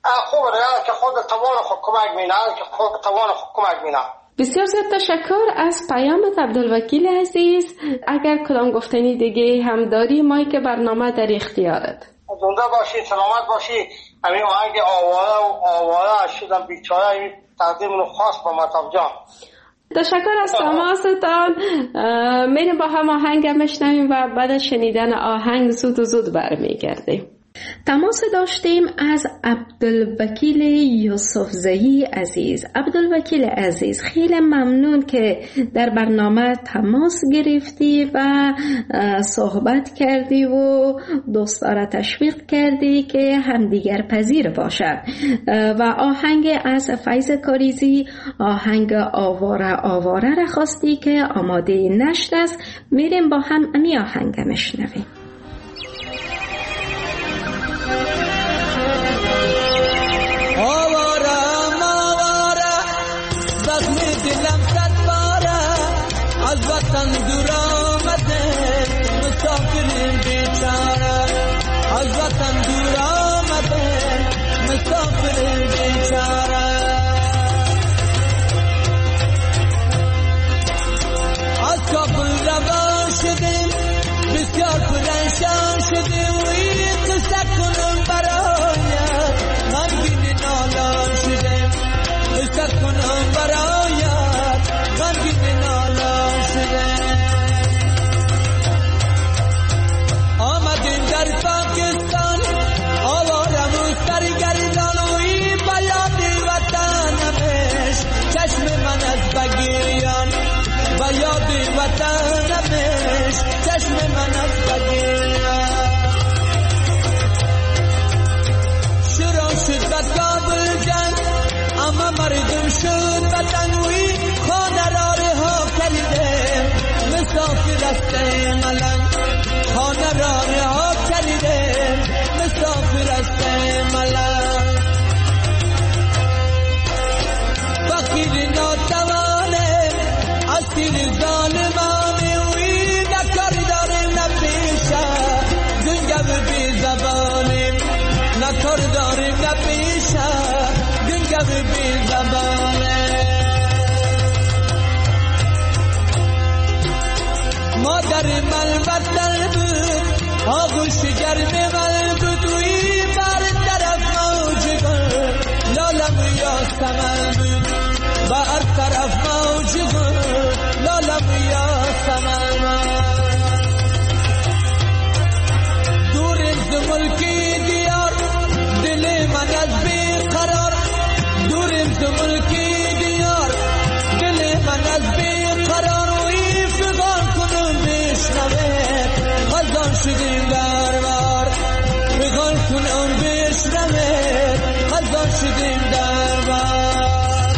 خوب راه که خود توان خود کمک می‌کنه که خود توان خود کمک می‌کنه. بسیار زیاد تشکر از پیامت عبدالوکیل عزیز. اگر کدام گفتنی دیگه هم داری مایک برنامه در اختیارت. زنده باشی، سلامت باشی. همین آهنگ آواره و آواره شدم بیچاره این تقدیم رو خاص با مطلب جان. تشکر از تماستان. میریم با هم آهنگ میشنویم و بعد از شنیدن آهنگ زود و زود برمیگردیم. تماس داشتیم از عبدالوکیل یوسفزئی عزیز. عبدالوکیل عزیز خیلی ممنون که در برنامه تماس گرفتی و صحبت کردی و دوستا را تشویق کردی که همدیگر پذیر باشد و آهنگ از فیض کاریزی، آهنگ آواره آواره را خواستی که آماده نشد است. میریم با هم امی آهنگ مشنویم. آوارم آواره زخم دلم صد باره از وطن دور آمده مسافر بیچاره از وطن دور آمده مسافر بیچاره از کابل روان شدیم بسیار پرنشان شدیم و این قصه کنم برایت غمگین نالان شدیم قصه کنم برایت غمگین نالان شدیم آمدیم در پاکستان آوارم و سرگردان و این بیاد وطنمش چشم من از بگیریان بیاد وطنمش چشم من از بگیریان شروع شد به کابل جنگ اما مردم شد به تنوی خانه را رها کردیم مسافر است ملنگ خانه را رها کردیم مسافر است ملنگ فقیر ناتوانه اسیر ظالمانه وی نکار داریم نپیشه دنگم بی زبانیم نکار داریم نپیشه دنگم بی زبانه مادر من وطن بود آغوش گرم من بود وی بر طرف موج گل لالم یاسمن بود بر طرف موج گل لالم یاسمن دوریم ز ملکی دیار دل من از بی قرار دوریم ز ملکی دیار دل من از بی قرار و این فغان کنم بشنوه خزان شدیم در بار فغان کنم بشنوه خزان شدیم در بار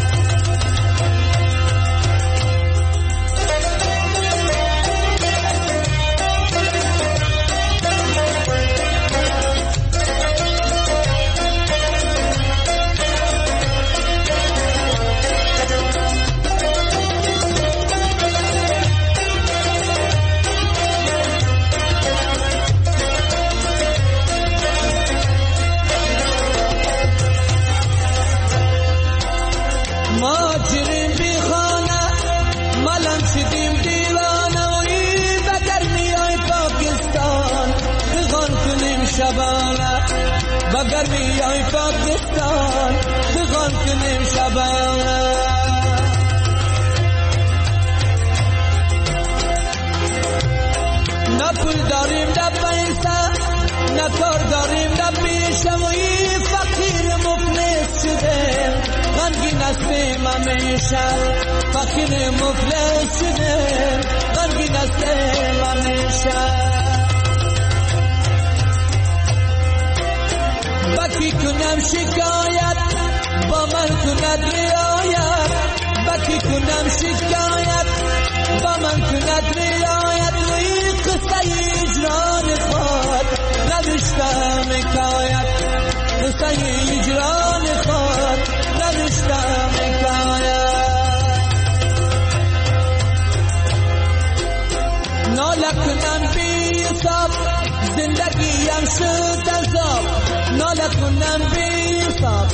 ماجرین بی خانه ملم شدیم دیوانه و این بگر میای پاکستان بغان کنیم شبانه بگر میای پاکستان بغان کنیم شبانه نه پول داریم نه پیسه نه کار داریم نه پیشه و این فقیر مفلس شدیم غمگین هستیم همیشه فقیر مفلس شدیم غمگین هستیم همیشه بکی کنم شکایت با من کند رعایت بکی کنم شکایت با من کند رعایت و این قصه اجران خود نوشتم حکایت قصه اجران خود نوشتم حکایت ناله کنم بی حساب زندگیم شد عذاب ناله کنم بی حساب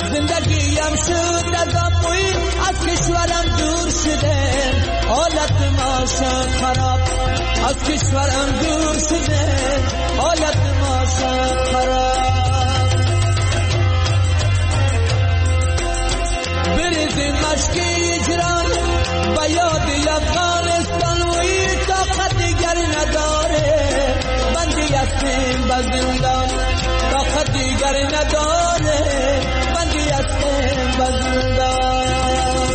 زندگیم شد نظامی از کشورم دور شده حالت ما شد خراب از کشورم دور شده حالت ما شد خراب بریزیم مشکی اجران با یاد افغانستان و این طاقت دیگر نداره بندی هستیم به زندان طاقت دیگر نداره بندی هستیم به زندان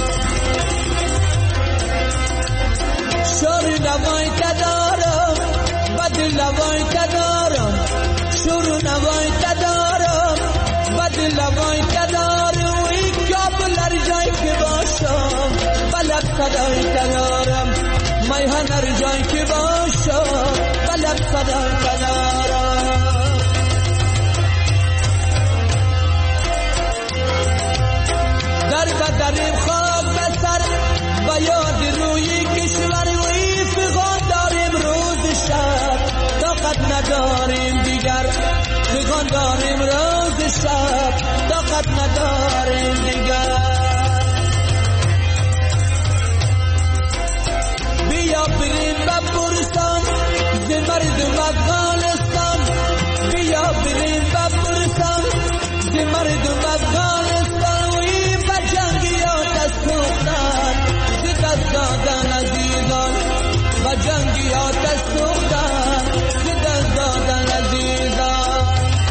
شور نوای تدارم بد لوای تدارم شور نوای تدارم بد لوای تدارم این کابل هر جای که باشم بلد صدای تدارم میهن هر جای که باشم بلد صدای تدارم در بدریم خاک بسر و یاد روی کشور و ایفغان داریم روز شب طاقت نداریم دیگر فغان داریم روز شب طاقت نداریم دیگر بیا بریم به برستان ز مردم افغانستان بیا بریم به برستان ز مردم افغانستان و این به جنگیات سوختن ز دست دادن عزیزان و جنگیات سوختن ز دست دادن عزیزان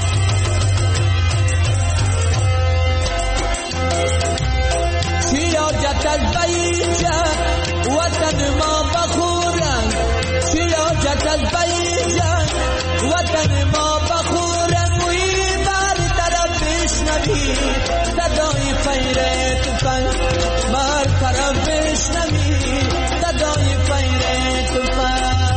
سیاجت از بیجه وطن ما بخورن سیاجت از بیجه وطن ما بخورن و این بر طرف بشنوی صدای فیر تفنگ بر طرف بشنوی صدای فیر تفنگ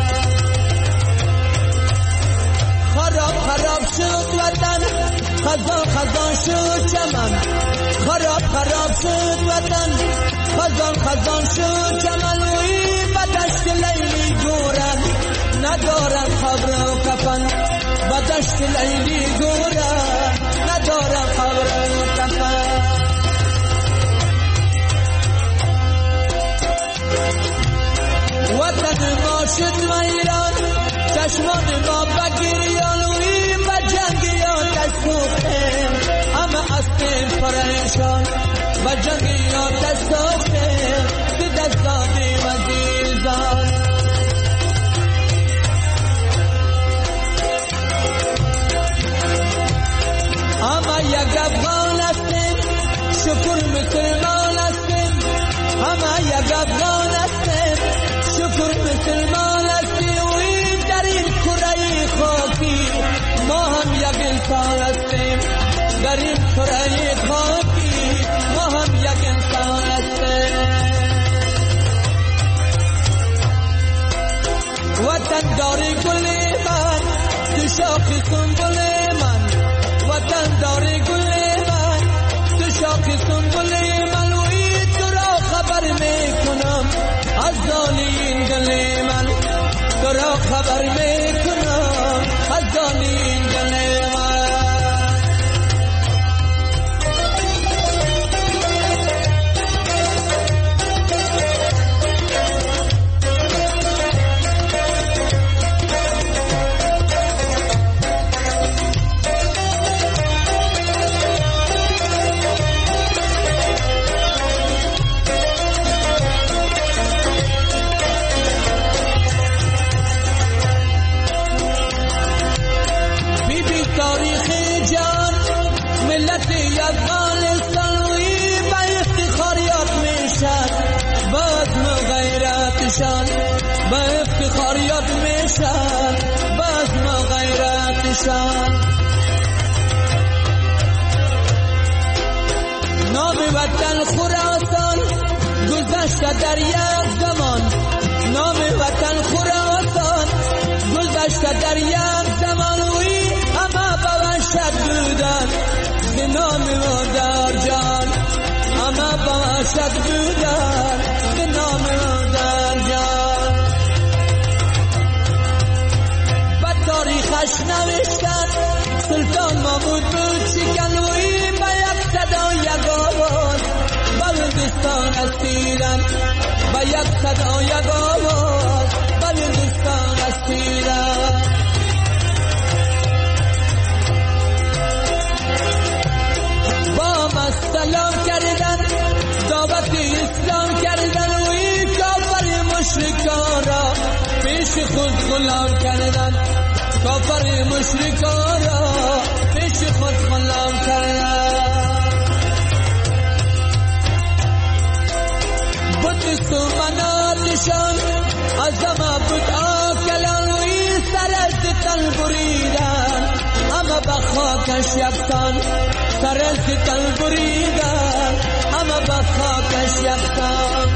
خراب خراب شد وطن خزان خزان شد چمن خراب خراب شد وطن خزان خزان شد چمن و این به دشت لیلی گورن ندارن خبر و کفن به دشت لیلی گورن ندارن خبر و کفن وطن ما شد ویران چشمان ما بگیریان و این به جنگیات سوختیم همه هستیم پریشان به جنگیات سوختیم به دست دادیم عزیزان همه یک افغان هستیم شکر مسلمان هستیم همه یک افغان هستیم شکر مسلمان هستیم و این در این کره خاکی ما هم یک انسان هستیم در این کره خاکی ما هم یک انسان هستیم وطن داری گل من تو شاخ سنبل من وطن داری گل من تو شاخ سنبل من و این تو را خبر میکنم از دانی دل من تو را خبر میکنم از دانی دل من با افتخاریات میشن باز ما غیرتشان نام وطن خراسان گذشته در یک زمان نام وطن خراسان گذشته در یک زمان وی همه با وحشت بودن به نام مادر جان همه با وحشت بودن به نام مادر جان به تاریخش نوشتن سلطان محمود بود شکن وی با یک صدای دوستان اسیرن با یک صدا یک آواز بله دوستان اسیرن با ما سلام کردن دعوت اسلام کردن و این کافر مشرکان را پیش خود غلام کردن کافر مشرکان را پیش خود غلام کردن بود سومناتشان از همه بود آکلان و این سرز تن بریدن همه بخاکش یکسان سرز تن بریدن همه بخاکش یکسان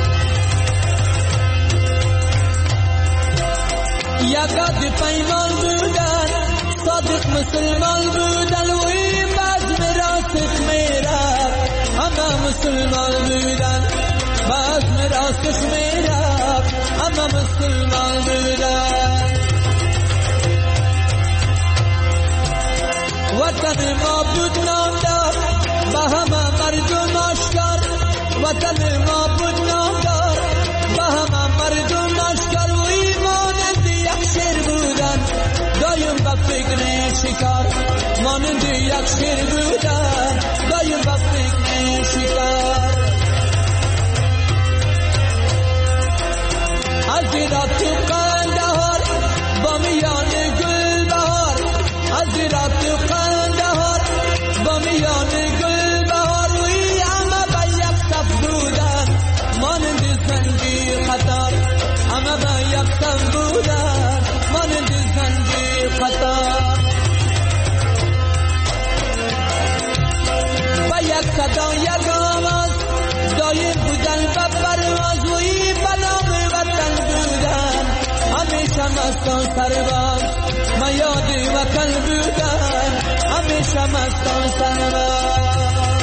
یکاد پیمان بودن صادق مسلمان بودن و این بزم راستش میرد همه مسلمان بودن بزم راستش میرد همه مسلمان بودن وطن ما بود نامدار با همه مردم آشکار وطن ما بود نامدار با همه مردم آشکار و ایمانند یک شیر بودن دایم با فکر شکار مانند یک شیر بودن دایم با فکر شکار از را تو قندهار با میان گل بهار از را تو قندهار با میان گل بهار و ای همه با یک صف بودن مانند زنجیر قطار همه با یک صف بودن مانند زنجیر قطار با یک صدا یک آواز دایر بودن و پرواز و ای بنام وطن بودن همیشه مستان سرباز ما یاد وطن بودن همیشه مستان سرباز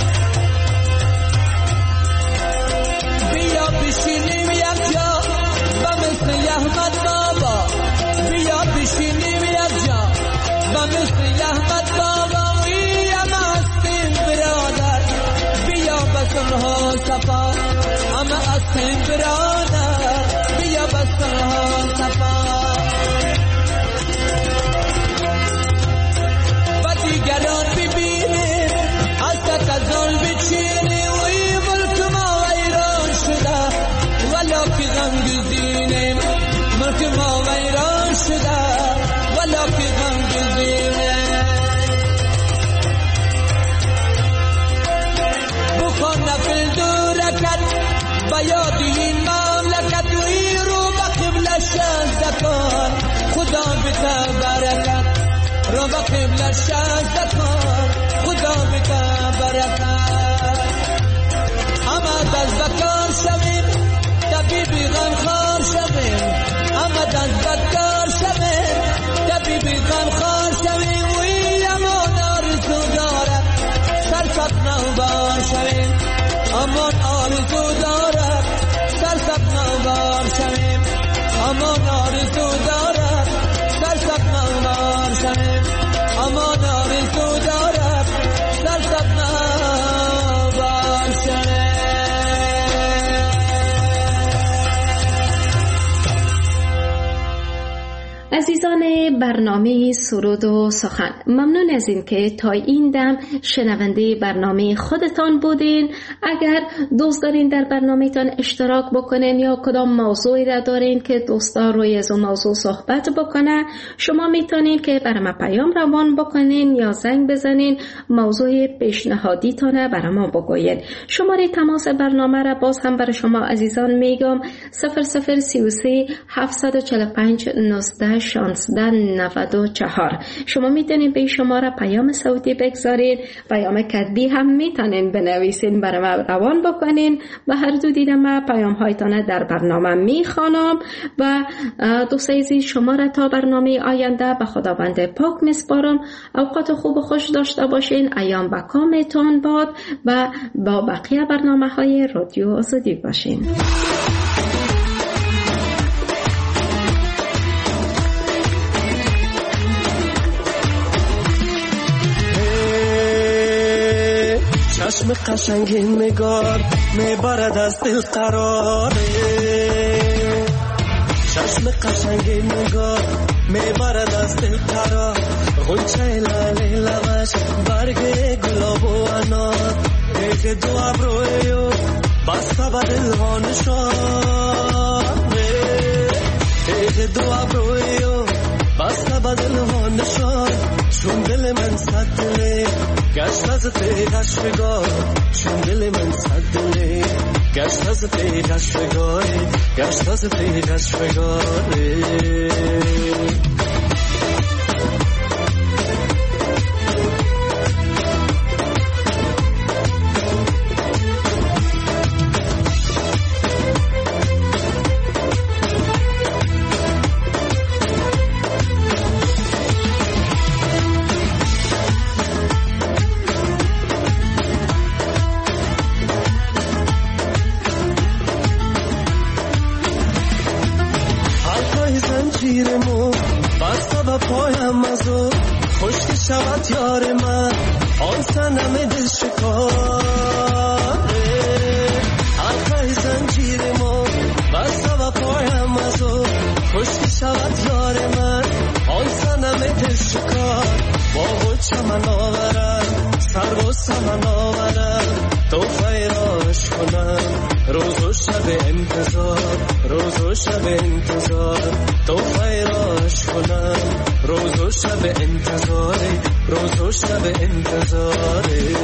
بیا بشینیم یک جا و مثل احمد بابا بیا بشینیم یک جا و مثل احمد بابا وی اما هستیم برادر بیا بسنها صفا اما هستیم برادر بیا بسنها صفا و دیگران ببینیم از تکزان بچینیم و این ملک ما ویران شده ولا که غم گزینیم ملک ما ویران شده ولا که غم گزینیم بخوان نفل دو رکت با یاد این مملکت و این رو با قبل شهزدکان خدا بتا برکت رو با قبل شهزدکان خدا بتا برکت اما دست بکار شویم طبیبی غمخوار شویم اما دست بکار شویم طبیبی غمخوار شویم و این امان آرزو دارد سرسب نوبار شویم امان آرزو دارد سرسب نوبار شویم امان آرزو دارد سرسب نوبار شویم امان آرزو دارد سرسب نوبار شویم. عزیزان برنامه سرود و سخن، ممنون از این که تا این دم شنونده برنامه خودتان بودین. اگر دوست دارین در برنامهتان اشتراک بکنین یا کدام موضوعی را دارین که دوستا روی از اون موضوع صحبت بکنه، شما میتونین که برام پیام روان بکنین یا زنگ بزنین موضوع پیشنهادیتان برام بگوین. شماره تماس برنامه را باز هم برای شما عزیزان میگم صفر صفر سی و سه هفتصد و چهل و پنج نوزده شانزده نود و چهار. شما میتونین به شماره پیام صوتی بگذارید، پیام کتبی هم میتونین بنویسین برای ما روان بکنین و هر دو دیدم ما پیام هایتان در برنامه میخوانم. و دوست عزیز شما را تا برنامه آینده به خداوند پاک میسپارم. اوقات خوب و خوش داشته باشین، ایام با کامتان باد و با بقیه برنامه های رادیو آزادی باشین. چشم قشنگ نگار میبرد از دل قراره، چشم قشنگ نگار میبرد از دل قرار، غنچه لاله لبش برگ گلاب و انار، ایک دو ابرویو بسته به دل ها نشانه، ایک دو ابرویو بسته به دل ها نشان، چون دل من صد دله گشت از تیغش بگار، چون دل من صد دله گشت از تیغش بگاره، گشت از تیغش بگاره. شود یار من آن سنم دل شکاره، حلقه زنجیر ما بسته و پایم از او، خشک شود یار من آن سنم دل شکار، با خود چمن آورم سر و سمن آورم، تو فیراش کنم روز و شب انتظار، روز و شب انتظار، تو فیراش کنم روز و شب انتظاره، روز و شب انتظاره.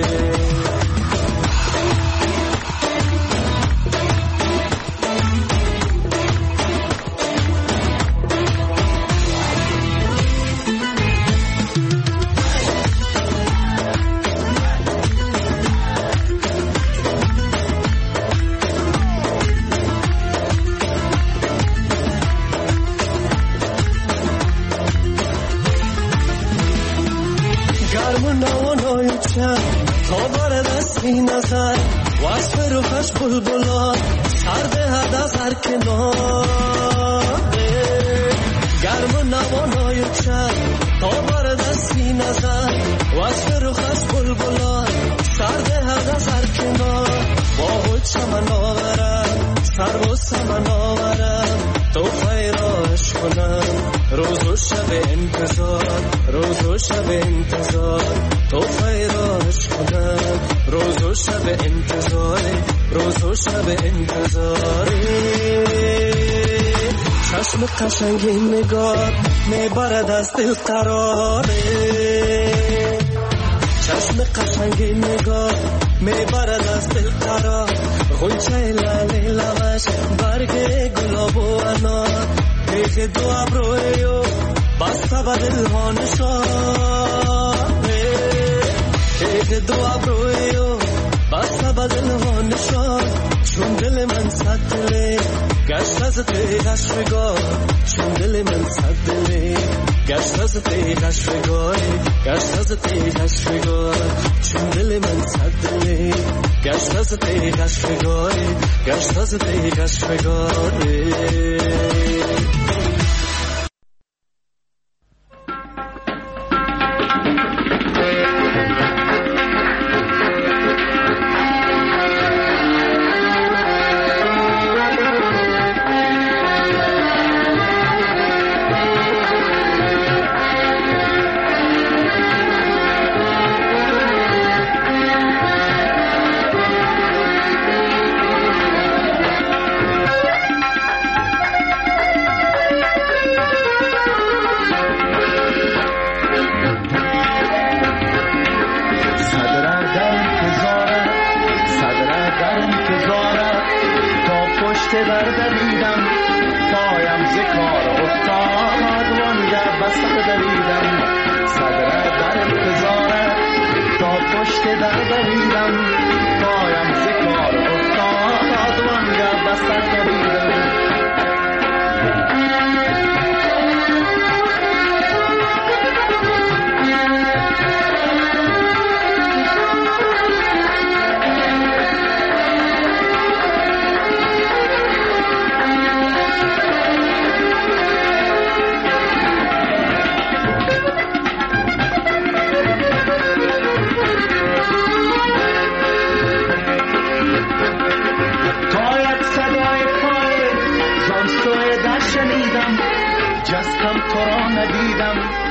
تا برد از این نظر وصف روحش بلبلان سر دهد از هر کنار، گرم و نوانای چند تا برد از این نظر وصف روحش بلبلان سر دهد از هر کنار، با خود چمن آورم سر و سمن آورم، تو فیراش کنم روز و شب انتظار، روز و شب انتظار، تو فیراش کنم روز و شب انتظار، روز و شب انتظار. چشم قشنگ نگار میبرد از دل قراره، چشم قشنگ نگار میبرد از دل قرار، غنچه لاله لبش برگ گلاب و انار، ایک دو ابرویو بسته به دل ها نشانه، ایک دو ابرویو بسته به دل ها نشان، چون دل من صد دله گشت از تیغش بگار، چون دل من صد دله گشت از تیغش بگاره، گشت از تیغش بگاره، چون دل من صد دله گشت از تیغش بگاره، گشت از تیغش بگاره. ندیدم